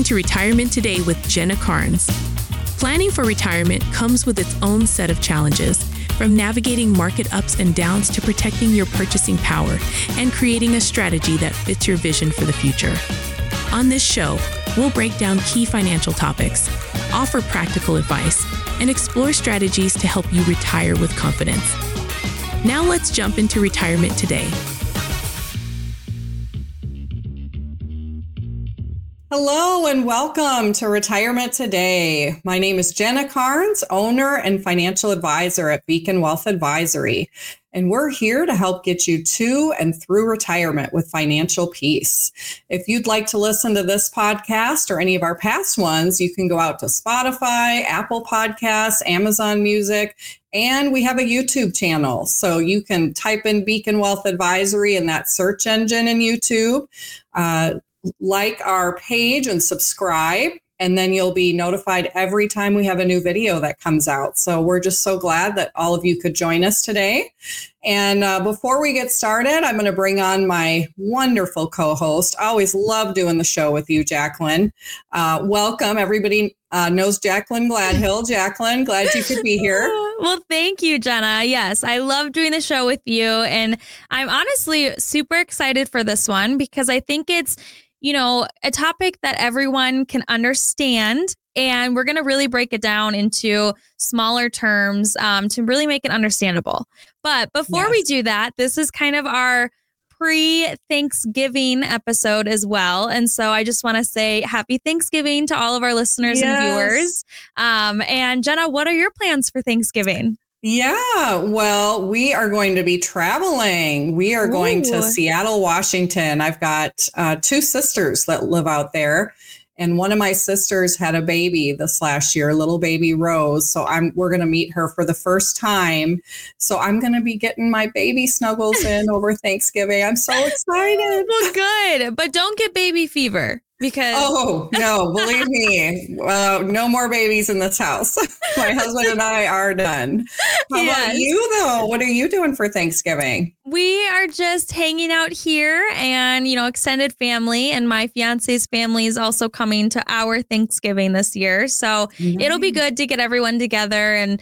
to Retirement Today with Jenna Carnes. Planning for retirement comes with its own set of challenges, from navigating market ups and downs to protecting your purchasing power and creating a strategy that fits your vision for the future. On this show, we'll break down key financial topics, offer practical advice, and explore strategies to help you retire with confidence. Now let's jump into Retirement Today. Hello and welcome to Retirement Today. My name is Jenna Carnes, owner and financial advisor at Beacon Wealth Advisory, and we're here to help get you to and through retirement with financial peace. If you'd like to listen to this podcast or any of our past ones, you can go out to Spotify, Apple Podcasts, Amazon Music, and we have a YouTube channel. So you can type in Beacon Wealth Advisory in that search engine in YouTube. Like our page and subscribe, and then you'll be notified every time we have a new video that comes out. So we're just so glad that all of you could join us today. And before we get started, I'm going to bring on my wonderful co-host. I always love doing the show with you, Jacqueline. Welcome. Everybody knows Jacqueline Gladhill. Jacqueline, glad you could be here. Well, thank you, Jenna. Yes, I love doing the show with you. And I'm honestly super excited for this one because I think it's a topic that everyone can understand, and we're going to really break it down into smaller terms to really make it understandable. But before we do that, this is kind of our pre-Thanksgiving episode as well. And so I just want to say happy Thanksgiving to all of our listeners and viewers. And Jenna, what are your plans for Thanksgiving? Yeah, well, we are going to be traveling. We are going to Seattle, Washington. I've got two sisters that live out there. And one of my sisters had a baby this last year, little baby Rose. So we're going to meet her for the first time. So I'm going to be getting my baby snuggles in over Thanksgiving. I'm so excited. Well, good. But don't get baby fever. Because no, believe me, no more babies in this house. My husband and I are done. How about you, though? What are you doing for Thanksgiving? We are just hanging out here and, extended family, and my fiance's family is also coming to our Thanksgiving this year. So It'll be good to get everyone together. And,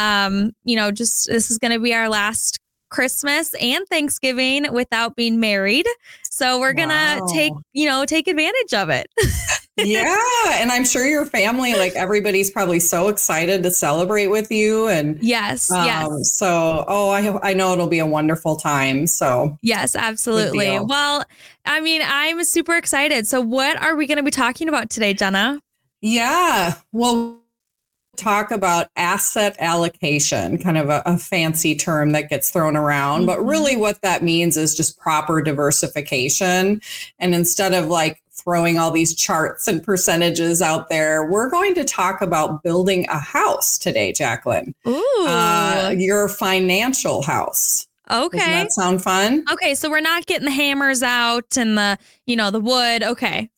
this is going to be our last Christmas and Thanksgiving without being married. So we're going to take advantage of it. Yeah. And I'm sure your family, everybody's probably so excited to celebrate with you. And yes. So, I know it'll be a wonderful time. So yes, absolutely. Well, I'm super excited. So what are we going to be talking about today, Jenna? Yeah. Well, talk about asset allocation, kind of a fancy term that gets thrown around, but really what that means is just proper diversification. And instead of throwing all these charts and percentages out there, we're going to talk about building a house today, Jacqueline. Your financial house. Okay. Doesn't that sound fun? Okay. So we're not getting the hammers out and the wood. Okay.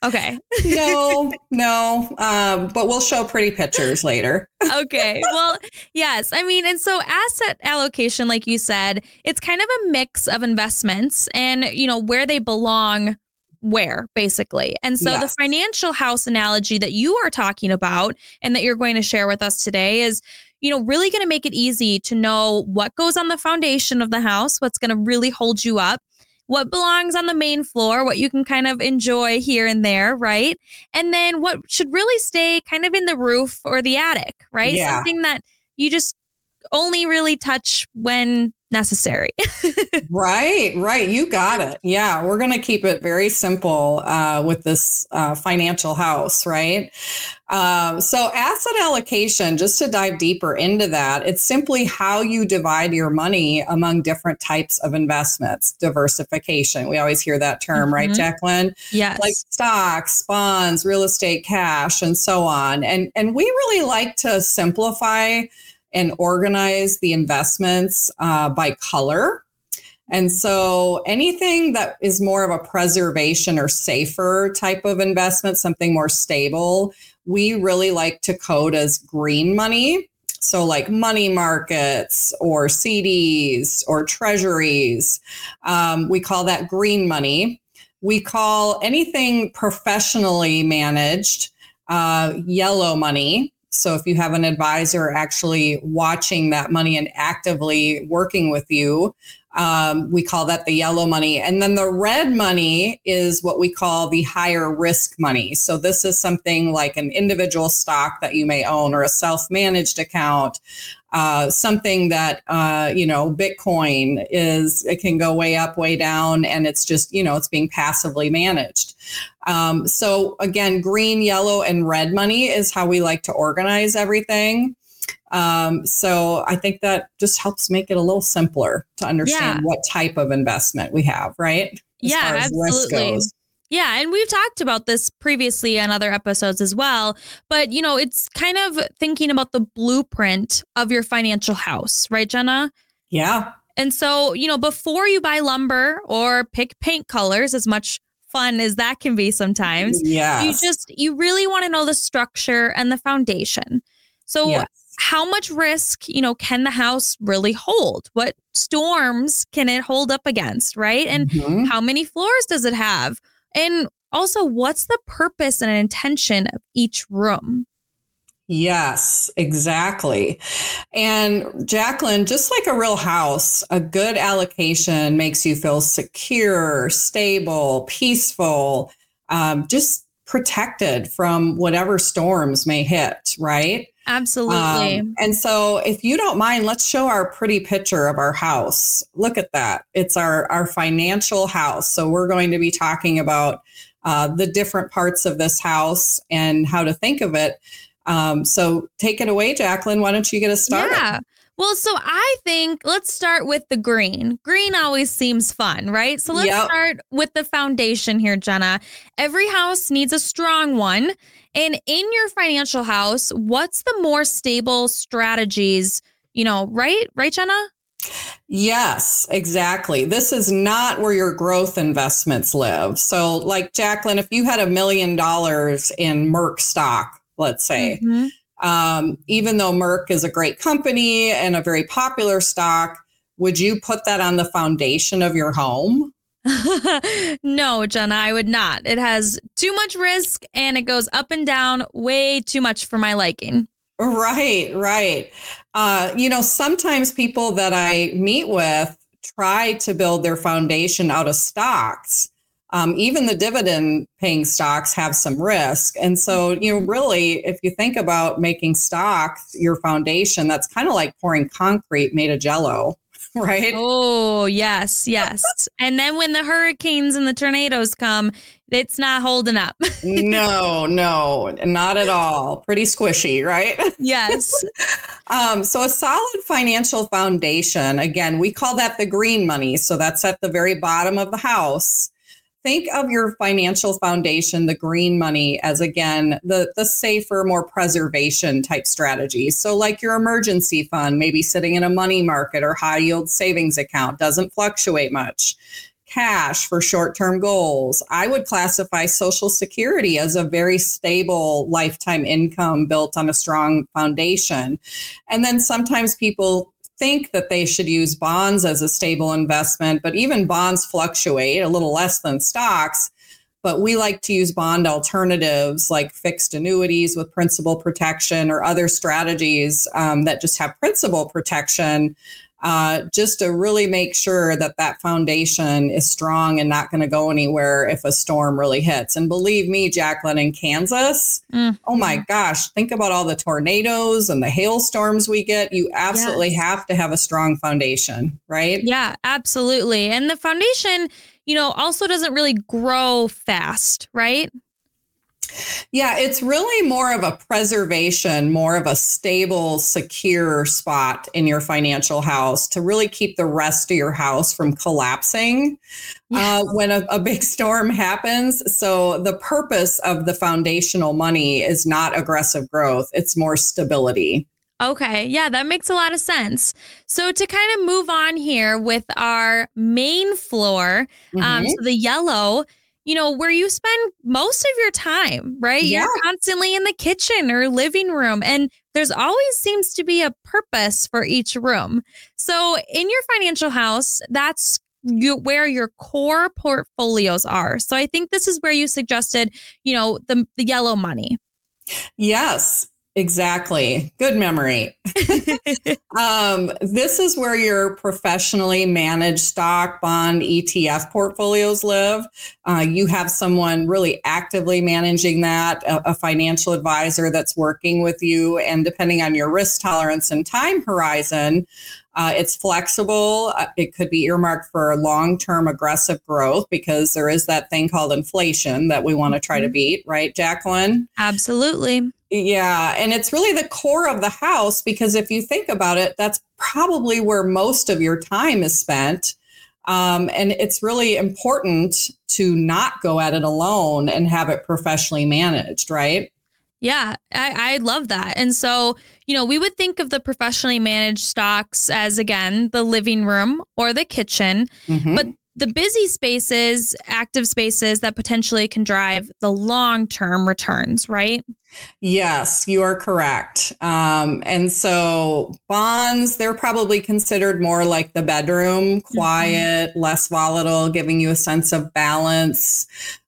No. But we'll show pretty pictures later. Okay. Well, yes. And so asset allocation, like you said, it's kind of a mix of investments and, where they belong where, basically. And so the financial house analogy that you are talking about and that you're going to share with us today is really going to make it easy to know what goes on the foundation of the house, what's going to really hold you up, what belongs on the main floor, what you can kind of enjoy here and there, right? And then what should really stay kind of in the roof or the attic, right? Yeah. Something that you just only really touch when necessary. Right. You got it. Yeah. We're going to keep it very simple with this financial house, right? So asset allocation, just to dive deeper into that, it's simply how you divide your money among different types of investments, diversification. We always hear that term, right, Jacqueline? Yes. Like stocks, bonds, real estate, cash, and so on. And we really like to simplify and organize the investments by color. And so anything that is more of a preservation or safer type of investment, something more stable, we really like to code as green money. So like money markets or CDs or treasuries, we call that green money. We call anything professionally managed yellow money. So if you have an advisor actually watching that money and actively working with you, we call that the yellow money. And then the red money is what we call the higher risk money. So this is something like an individual stock that you may own or a self-managed account, something that, Bitcoin is, it can go way up, way down, and it's just, it's being passively managed. So again, green, yellow, and red money is how we like to organize everything. So I think that just helps make it a little simpler to understand what type of investment we have, right? As far as risk goes. Yeah. And we've talked about this previously on other episodes as well. But, it's kind of thinking about the blueprint of your financial house, right, Jenna? Yeah. And so, before you buy lumber or pick paint colors, as much fun as that can be sometimes, you really want to know the structure and the foundation. So how much risk, can the house really hold? What storms can it hold up against, right? And how many floors does it have? And also, what's the purpose and intention of each room? Yes, exactly. And Jacqueline, just like a real house, a good allocation makes you feel secure, stable, peaceful, just protected from whatever storms may hit, right? Absolutely. And so if you don't mind, let's show our pretty picture of our house. Look at that. It's our financial house. So we're going to be talking about the different parts of this house and how to think of it. So take it away, Jacqueline. Why don't you get us started? Yeah. Well, so I think let's start with the green. Green always seems fun, right? So let's start with the foundation here, Jenna. Every house needs a strong one. And in your financial house, what's the more stable strategies, right? Right, Jenna? Yes, exactly. This is not where your growth investments live. So like Jacqueline, if you had $1 million in Merck stock, let's say, even though Merck is a great company and a very popular stock, would you put that on the foundation of your home? No, Jenna, I would not. It has too much risk and it goes up and down way too much for my liking. Right. Sometimes people that I meet with try to build their foundation out of stocks. Even the dividend paying stocks have some risk. And so, really, if you think about making stocks your foundation, that's kind of like pouring concrete made of Jell-O, right? Oh, yes. And then when the hurricanes and the tornadoes come, it's not holding up. No, not at all. Pretty squishy, right? Yes. So a solid financial foundation, again, we call that the green money. So that's at the very bottom of the house. Think of your financial foundation, the green money, as, again, the safer, more preservation type strategy. So like your emergency fund, maybe sitting in a money market or high yield savings account, doesn't fluctuate much. Cash for short-term goals. I would classify Social Security as a very stable lifetime income built on a strong foundation. And then sometimes people think that they should use bonds as a stable investment, but even bonds fluctuate a little less than stocks. But we like to use bond alternatives like fixed annuities with principal protection or other strategies that just have principal protection, just to really make sure that that foundation is strong and not going to go anywhere if a storm really hits. And believe me, Jacqueline, in Kansas, oh my gosh, think about all the tornadoes and the hailstorms we get. You absolutely have to have a strong foundation, right? Yeah, absolutely. And the foundation, also doesn't really grow fast, right? Yeah, it's really more of a preservation, more of a stable, secure spot in your financial house to really keep the rest of your house from collapsing when a big storm happens. So the purpose of the foundational money is not aggressive growth. It's more stability. Okay. Yeah, that makes a lot of sense. So to kind of move on here with our main floor, so the yellow, where you spend most of your time, right? Yeah. You're constantly in the kitchen or living room, and there's always seems to be a purpose for each room. So in your financial house, that's where your core portfolios are. So I think this is where you suggested, the yellow money. Yes, exactly. Good memory. This is where your professionally managed stock, bond, ETF portfolios live. You have someone really actively managing that, a financial advisor that's working with you. And depending on your risk tolerance and time horizon, it's flexible. It could be earmarked for long-term aggressive growth because there is that thing called inflation that we want to try to beat, right, Jacqueline? Absolutely. Yeah. And it's really the core of the house because if you think about it, that's probably where most of your time is spent. And it's really important to not go at it alone and have it professionally managed, right? Yeah, I love that. And so, we would think of the professionally managed stocks as, again, the living room or the kitchen, but the busy spaces, active spaces that potentially can drive the long-term returns, right? Yes, you are correct. And so bonds, they're probably considered more like the bedroom, quiet, less volatile, giving you a sense of balance,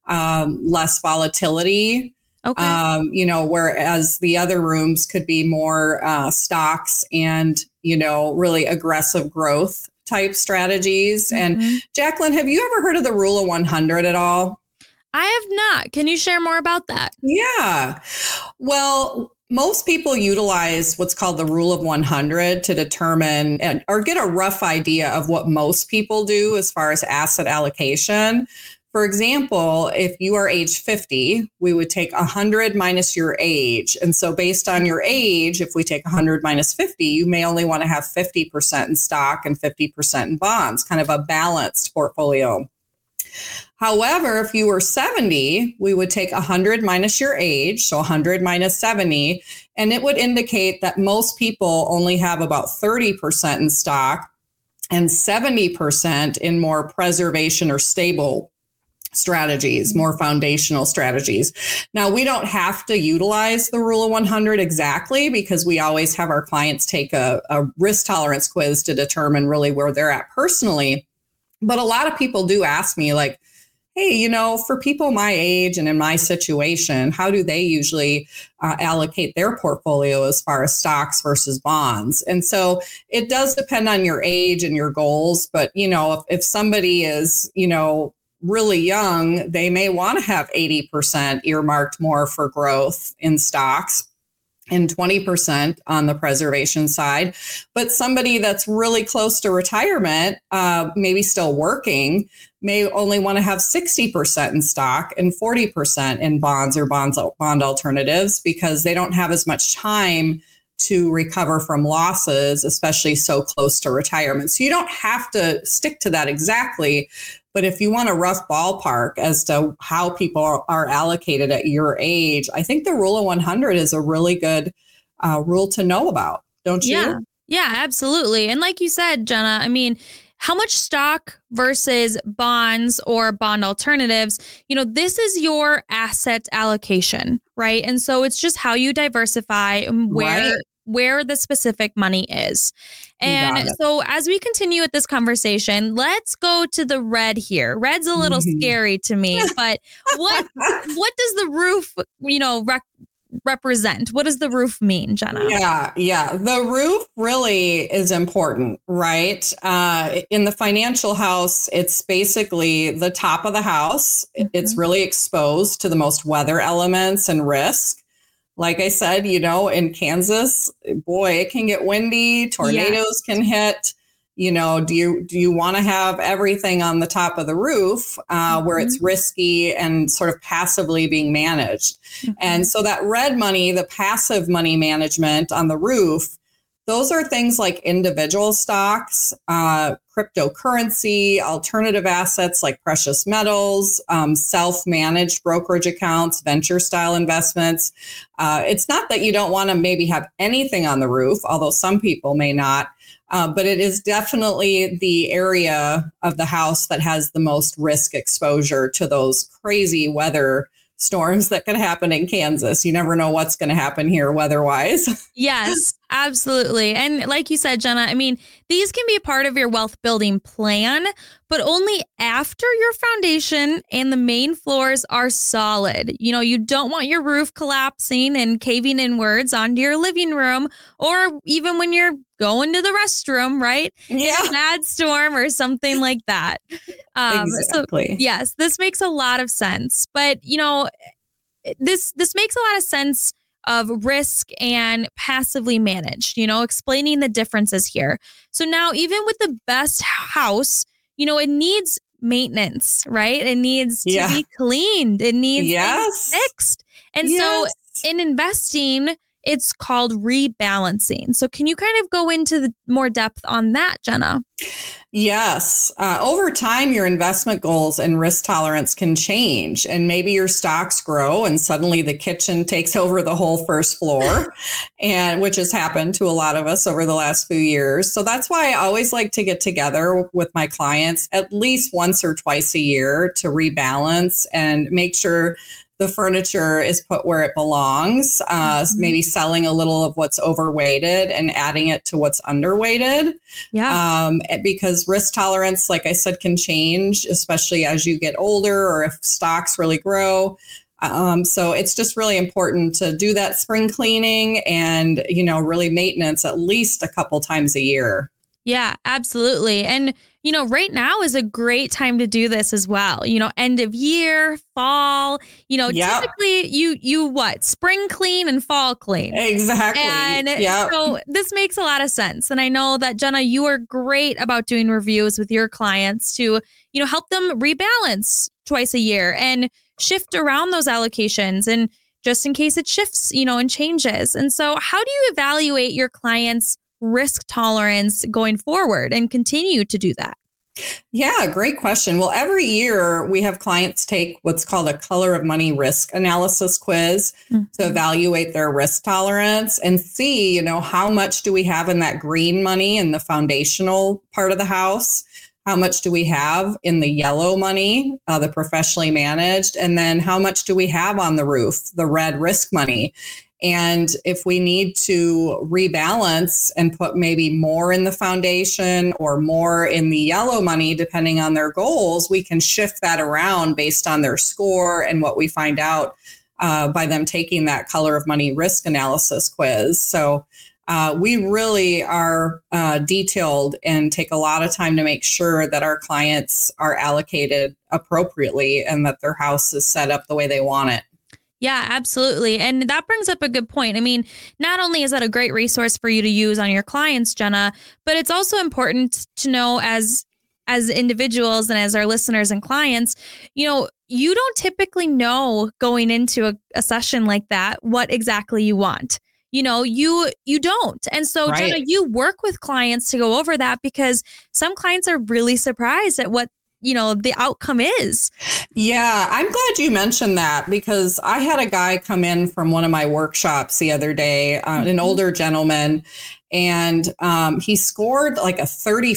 less volatility. Okay. Whereas the other rooms could be more stocks and, really aggressive growth type strategies. And Jacqueline, have you ever heard of the rule of 100 at all? I have not. Can you share more about that? Yeah. Well, most people utilize what's called the rule of 100 to determine or get a rough idea of what most people do as far as asset allocation. For example, if you are age 50, we would take 100 minus your age. And so based on your age, if we take 100 minus 50, you may only want to have 50% in stock and 50% in bonds, kind of a balanced portfolio. However, if you were 70, we would take 100 minus your age, so 100 minus 70, and it would indicate that most people only have about 30% in stock and 70% in more preservation or stable strategies, more foundational strategies. Now, we don't have to utilize the rule of 100 exactly because we always have our clients take a risk tolerance quiz to determine really where they're at personally. But a lot of people do ask me like, hey, for people my age and in my situation, how do they usually allocate their portfolio as far as stocks versus bonds? And so it does depend on your age and your goals. But, if somebody is, really young, they may want to have 80% earmarked more for growth in stocks and 20% on the preservation side. But somebody that's really close to retirement, maybe still working, may only want to have 60% in stock and 40% in bonds or bond alternatives because they don't have as much time to recover from losses, especially so close to retirement. So you don't have to stick to that exactly. But if you want a rough ballpark as to how people are allocated at your age, I think the rule of 100 is a really good rule to know about, don't you? Yeah, absolutely. And like you said, Jenna, I mean, how much stock versus bonds or bond alternatives, this is your asset allocation, right? And so it's just how you diversify and where the specific money is. And so as we continue with this conversation, let's go to the red here. Red's a little scary to me, but what does the roof, represent? What does the roof mean, Jenna? Yeah. The roof really is important, right? In the financial house, it's basically the top of the house. It's really exposed to the most weather elements and risk. Like I said, in Kansas, boy, it can get windy. Tornadoes can hit. Do you want to have everything on the top of the roof where it's risky and sort of passively being managed? And so that red money, the passive money management on the roof, those are things like individual stocks, cryptocurrency, alternative assets like precious metals, self-managed brokerage accounts, venture style investments. It's not that you don't want to maybe have anything on the roof, although some people may not. But it is definitely the area of the house that has the most risk exposure to those crazy weather storms that can happen in Kansas. You never know what's going to happen here weather-wise. Yes. Absolutely. And like you said, Jenna, I mean, these can be a part of your wealth building plan, but only after your foundation and the main floors are solid. You don't want your roof collapsing and caving inwards onto your living room, or even when you're going to the restroom, right? Yeah. In a bad storm or something like that. Exactly. So yes, this makes a lot of sense. But, this makes a lot of sense of risk and passively managed, explaining the differences here. So now, even with the best house, it needs maintenance, right? It needs to be cleaned. It needs things fixed. And so in investing, it's called rebalancing. So can you kind of go into the more depth on that, Jenna? Yes. Over time, your investment goals and risk tolerance can change, and maybe your stocks grow and suddenly the kitchen takes over the whole first floor, and which has happened to a lot of us over the last few years. So that's why I always like to get together with my clients at least once or twice a year to rebalance and make sure the furniture is put where it belongs, maybe selling a little of what's overweighted and adding it to what's underweighted. Yeah. Because risk tolerance, like I said, can change, especially as you get older or if stocks really grow. So it's just really important to do that spring cleaning and, really maintenance at least a couple times a year. Yeah, absolutely. And, right now is a great time to do this as well. End of year, fall, typically you what? Spring clean and fall clean. Exactly. And so this makes a lot of sense. And I know that, Jenna, you are great about doing reviews with your clients to, help them rebalance twice a year and shift around those allocations, and just in case it shifts, and changes. And so how do you evaluate your clients' risk tolerance going forward and continue to do that? Yeah, great question. Well, every year we have clients take what's called a color of money risk analysis quiz to evaluate their risk tolerance and see, how much do we have in that green money in the foundational part of the house? How much do we have in the yellow money, the professionally managed? And then how much do we have on the roof, the red risk money? And if we need to rebalance and put maybe more in the foundation or more in the yellow money, depending on their goals, we can shift that around based on their score and what we find out by them taking that color of money risk analysis quiz. So we really are detailed and take a lot of time to make sure that our clients are allocated appropriately and that their house is set up the way they want it. Yeah, absolutely. And that brings up a good point. I mean, not only is that a great resource for you to use on your clients, Jenna, but it's also important to know as individuals and as our listeners and clients, you don't typically know going into a session like that what exactly you want. You don't. And so, Jenna, you work with clients to go over that, because some clients are really surprised at what the outcome is. Yeah, I'm glad you mentioned that, because I had a guy come in from one of my workshops the other day, an older gentleman, and he scored like a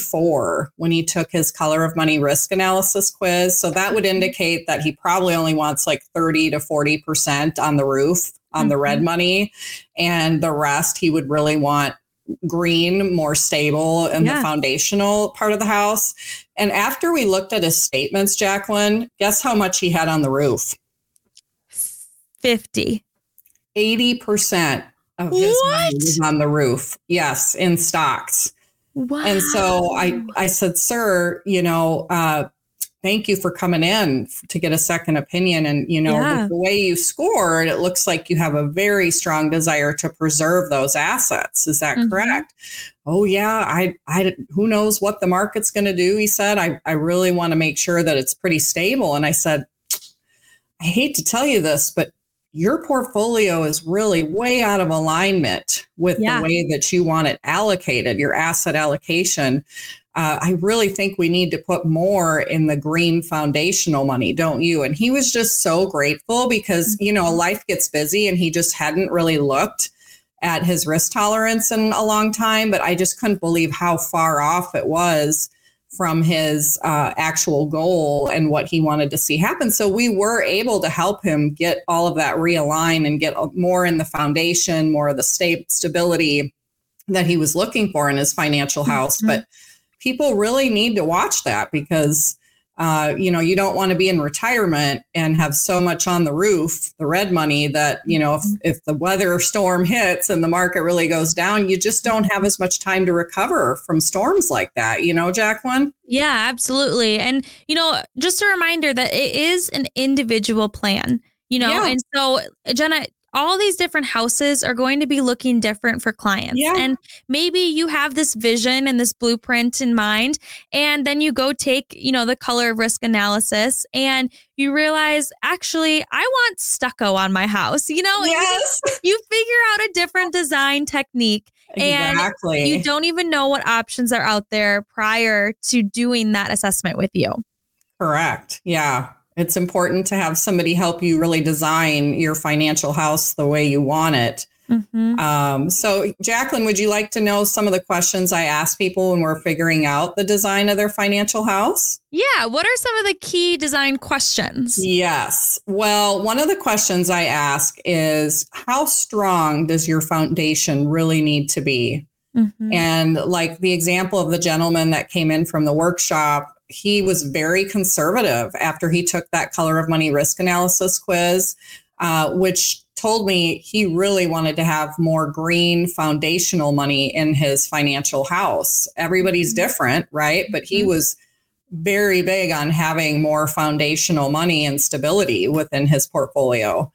34 when he took his color of money risk analysis quiz. So that would indicate that he probably only wants like 30 to 40% on the roof on the red money, and the rest he would really want green, more stable in the foundational part of the house. And after we looked at his statements, Jacqueline, guess how much he had on the roof? 50. 80% of his money was on the roof. Yes, in stocks. Wow. And so I said, sir, thank you for coming in to get a second opinion. And, the way you scored, it looks like you have a very strong desire to preserve those assets. Is that correct? Oh, yeah. I who knows what the market's going to do, he said. I really want to make sure that it's pretty stable. And I said, I hate to tell you this, but your portfolio is really way out of alignment with the way that you want it allocated, your asset allocation. I really think we need to put more in the green foundational money, don't you? And he was just so grateful because, life gets busy and he just hadn't really looked at his risk tolerance in a long time. But I just couldn't believe how far off it was from his actual goal and what he wanted to see happen. So we were able to help him get all of that realigned and get more in the foundation, more of the stability. that he was looking for in his financial house. Mm-hmm. But people really need to watch that because, you don't want to be in retirement and have so much on the roof, the red money that, if the weather storm hits and the market really goes down, you just don't have as much time to recover from storms like that, Jacqueline? Yeah, absolutely. And, just a reminder that it is an individual plan, and so Jenna, all these different houses are going to be looking different for clients. Yeah. And maybe you have this vision and this blueprint in mind, and then you go take, the color of risk analysis and you realize, actually, I want stucco on my house, Yes. You figure out a different design technique. Exactly. And you don't even know what options are out there prior to doing that assessment with you. Correct. Yeah. It's important to have somebody help you really design your financial house the way you want it. Mm-hmm. So, Jacqueline, would you like to know some of the questions I ask people when we're figuring out the design of their financial house? Yeah. What are some of the key design questions? Yes. Well, one of the questions I ask is, how strong does your foundation really need to be? Mm-hmm. And like the example of the gentleman that came in from the workshop, he was very conservative after he took that color of money risk analysis quiz, which told me he really wanted to have more green foundational money in his financial house. Everybody's different, right? But he was very big on having more foundational money and stability within his portfolio.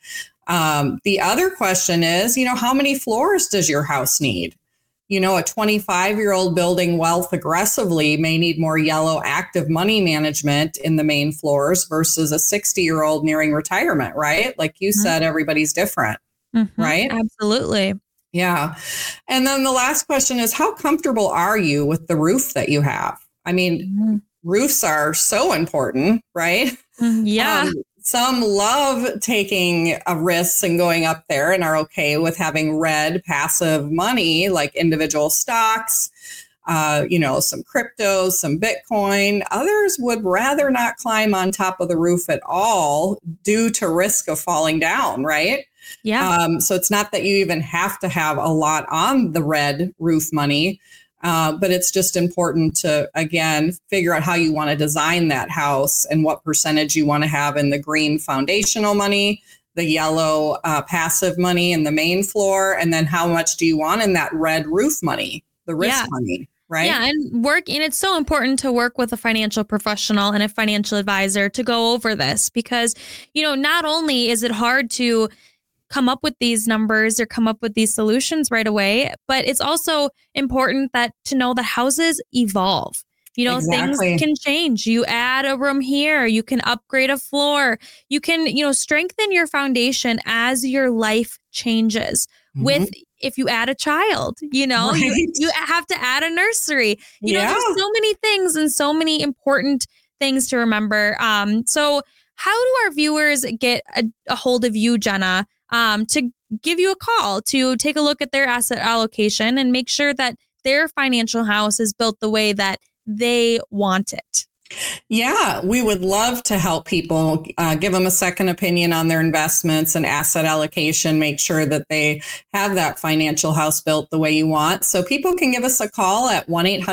The other question is, how many floors does your house need? A 25-year-old building wealth aggressively may need more yellow active money management in the main floors versus a 60-year-old nearing retirement, right? Like you said, everybody's different, right? Absolutely. Yeah. And then the last question is, how comfortable are you with the roof that you have? I mean, roofs are so important, right? Yeah. Some love taking a risk and going up there and are okay with having red passive money like individual stocks, some cryptos, some Bitcoin. Others would rather not climb on top of the roof at all due to risk of falling down, right? Yeah. So it's not that you even have to have a lot on the red roof money. But it's just important to, again, figure out how you want to design that house and what percentage you want to have in the green foundational money, the yellow passive money in the main floor, and then how much do you want in that red roof money, the risk money, right? Yeah, and it's so important to work with a financial professional and a financial advisor to go over this because, not only is it hard to come up with these numbers or come up with these solutions right away, but it's also important to know that houses evolve. Things can change. You add a room here, you can upgrade a floor, you can, strengthen your foundation as your life changes. With if you add a child, you have to add a nursery. There's so many things and so many important things to remember. So how do our viewers get a hold of you, Jenna, to give you a call to take a look at their asset allocation and make sure that their financial house is built the way that they want it? Yeah, we would love to help people, give them a second opinion on their investments and asset allocation, make sure that they have that financial house built the way you want. So people can give us a call at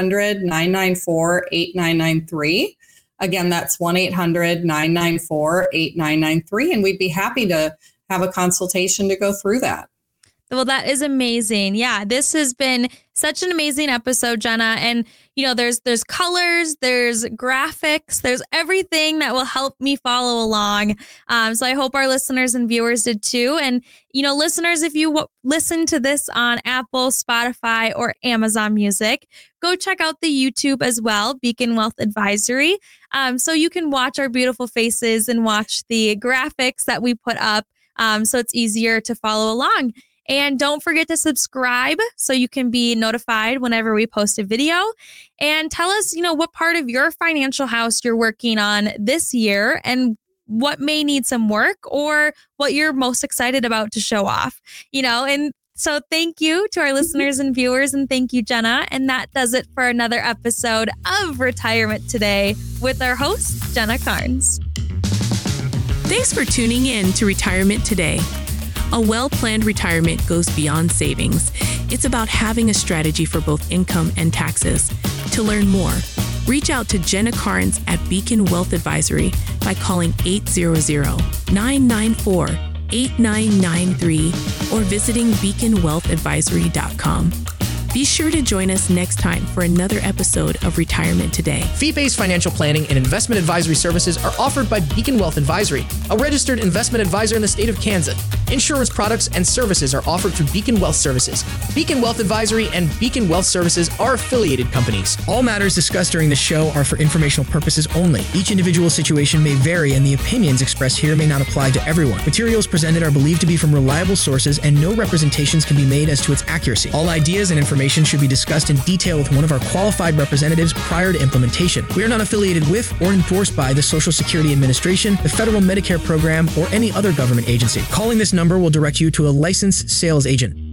1-800-994-8993. Again, that's 1-800-994-8993. And we'd be happy to have a consultation to go through that. Well, that is amazing. Yeah, this has been such an amazing episode, Jenna. And, there's colors, there's graphics, there's everything that will help me follow along. So I hope our listeners and viewers did too. And, listeners, if you listen to this on Apple, Spotify, or Amazon Music, go check out the YouTube as well, Beacon Wealth Advisory. So you can watch our beautiful faces and watch the graphics that we put up. So it's easier to follow along. And don't forget to subscribe so you can be notified whenever we post a video. And tell us, what part of your financial house you're working on this year and what may need some work or what you're most excited about to show off, and so thank you to our listeners and viewers, and thank you, Jenna. And that does it for another episode of Retirement Today with our host, Jenna Carnes. Thanks for tuning in to Retirement Today. A well-planned retirement goes beyond savings. It's about having a strategy for both income and taxes. To learn more, reach out to Jenna Carnes at Beacon Wealth Advisory by calling 800-994-8993 or visiting beaconwealthadvisory.com. Be sure to join us next time for another episode of Retirement Today. Fee-based financial planning and investment advisory services are offered by Beacon Wealth Advisory, a registered investment advisor in the state of Kansas. Insurance products and services are offered through Beacon Wealth Services. Beacon Wealth Advisory and Beacon Wealth Services are affiliated companies. All matters discussed during the show are for informational purposes only. Each individual situation may vary, and the opinions expressed here may not apply to everyone. Materials presented are believed to be from reliable sources, and no representations can be made as to its accuracy. All ideas and information should be discussed in detail with one of our qualified representatives prior to implementation. We are not affiliated with or endorsed by the Social Security Administration, the Federal Medicare Program, or any other government agency. Calling this number will direct you to a licensed sales agent.